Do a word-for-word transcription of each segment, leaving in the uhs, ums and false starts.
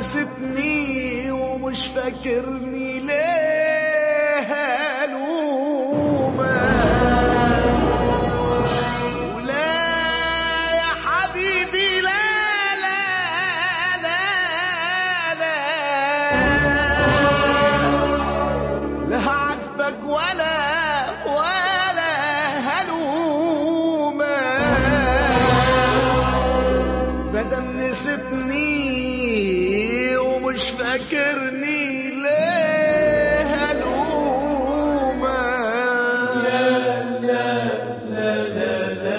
نسيتني ومش فاكرني ليه هلومة ولا يا حبيبي لا لا لا لا لا عاتبك ولا ولا هلومة مادام نسيتني ومش فاكرني ليه هلومة لا لا لا لا لا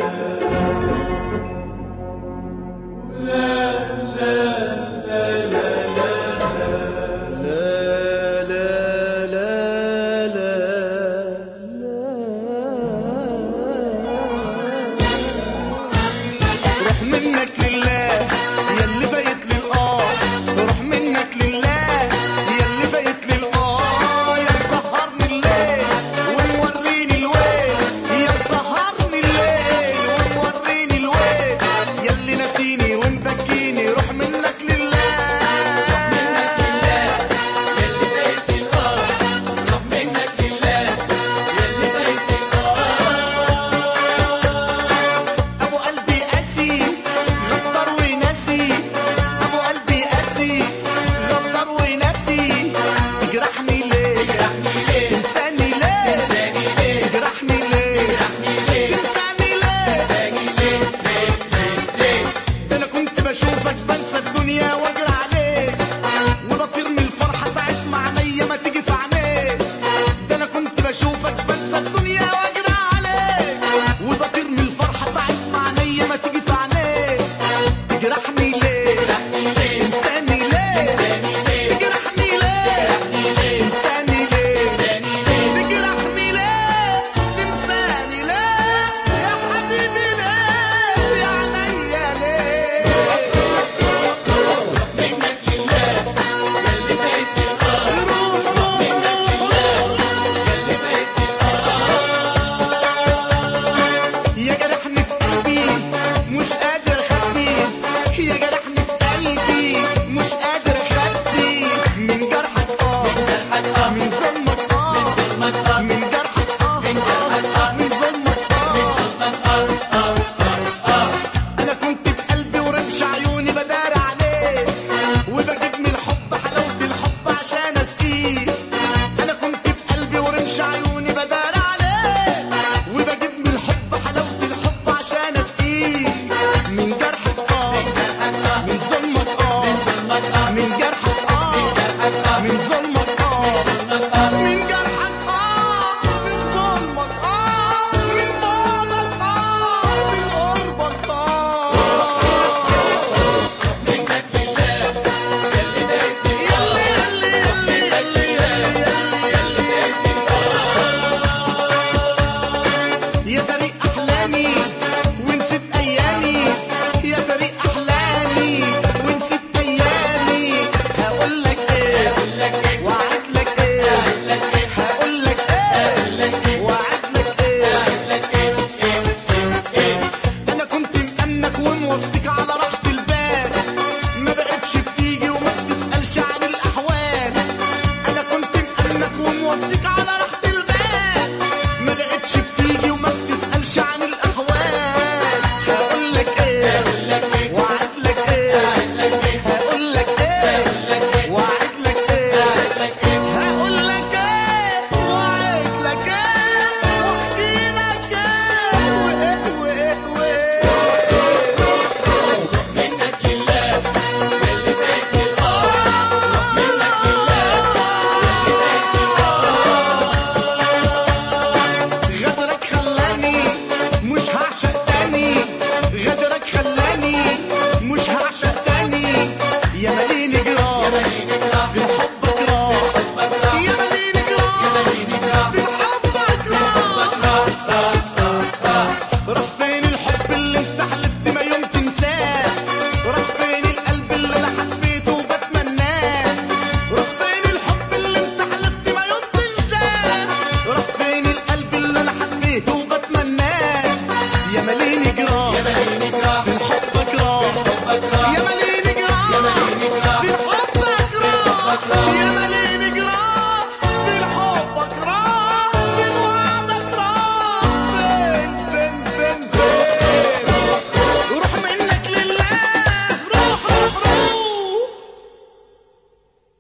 لا لا لا لا لا لا لا روح منك لله ياللي بقيت للآه روح منك لله ياللي بقيت للآه يا مسهرني الليل وموريني الويل يا مسهرني الليل وموريني الويل ياللي ناسيني ومبكيني روح منك لله ياللي بقيت للآه روح منك لله ياللي بقيت للآه أبو قلبي قاسي غدار وناسي أبو قلبي قاسي غدار وناسي تجرحني ليه تجرحني ليه تنساني ليه تنساني ليه تجرحني ليه تجرحني ليه تنساني ليه تنساني ليه ليه ليه ليه ده أنا كنت بشوفك بنسى الدنيا وأجري عليك وبطير من الفرحة ساعة ما عينيا ما تيجي في عينيك ده أنا كنت بشوفك بنسى الدنيا وأجري عليك وبطير من الفرحة ساعة ما عينيا ما تيجي في عينيك تجرحني ليه تجرحني ليه تنساني ليه تنساني ليه تجرحني ليه تجرحني ليه تنساني ليه تنساني ليه تجرحني ليه تنساني ليه يا حبيبي ليه يا عينيا ليه منك لله ياللي بقيت للآه روح روح منك لله ياللي بقيت للآه يا جرحني في قلبي مش قادر اخبي يا جرحني في قلبي مش قادر اخبي من جرحك اه جرحك آه من ظلمك اه ظلمك آه من جرحك اه من جرحك آه من ظلمك اه ظلمك آه آه آه آه انا كنت بقلبي ورمش عيوني بدار عليك وبجيب من الحب حلاوة الحب عشان اسقيك انا كنت بقلبي ورمش عيوني بدار عليك وبجيب من الحب حلاوة الحب عشان اسقيك من جرحك اه من ظلمك اه من جرحك اه من ظلمك اه من جرحك اه من ظلمك اه من بعدك اه من قربك اه منك لله ياللي بقيت للآه يلي يلي يلي يلي ياللي بقيت للآه يا سريق احلامي ونسيت ايامي يا سريق احلامي ونسيت ايامي هقول لك ايه أقول لك إيه وعد لك ايه أقول لك إيه هقول لك ايه أقول لك إيه وعد لك ايه أقول لك إيه إيه إيه إيه انا كنت مأمنك وموصيك على